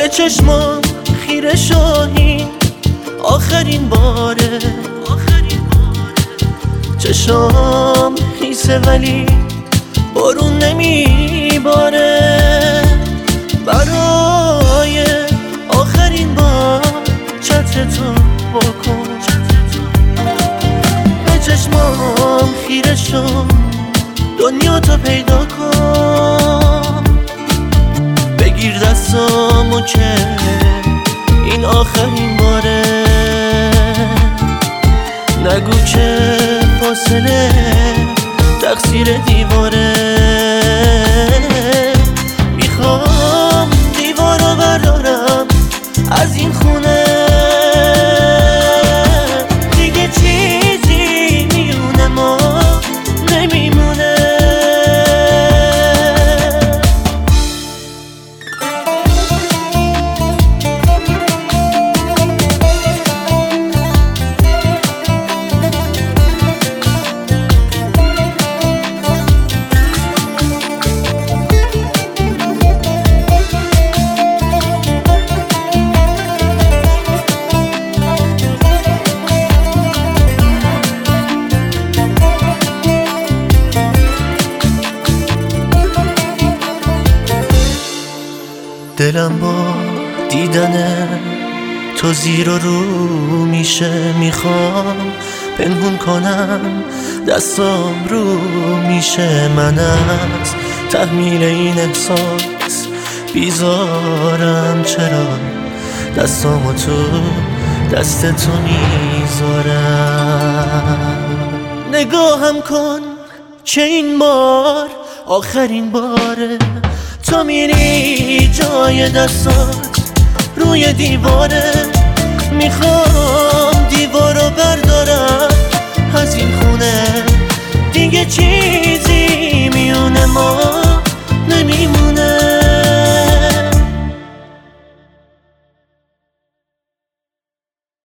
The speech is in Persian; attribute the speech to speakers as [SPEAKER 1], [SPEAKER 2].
[SPEAKER 1] به چشمام خیره شاهین آخرین باره. چشام خیسه ولی بارون نمیباره. برای آخرین بار چترتو بکن. به چشمام خیره شو دنیا تو پیدا کن. بگیر دستامو که این آخرین باره. نگو که فاصله تقصیر دیواره. میخوام دیوارو بردارم از این خونه. دیگه چیزی میونه ما نمیمونه. دلم با دیدن تو زیر و رو میشه. میخوام پنهون کنم دستام رو میشه. من از تحمیل این احساس بیزارم. چرا دستامو تو دست تو میذارم؟ نگاهم کن چه این بار آخرین باره. تو میری جای دستات روی دیواره. میخوام دیوارو بردارم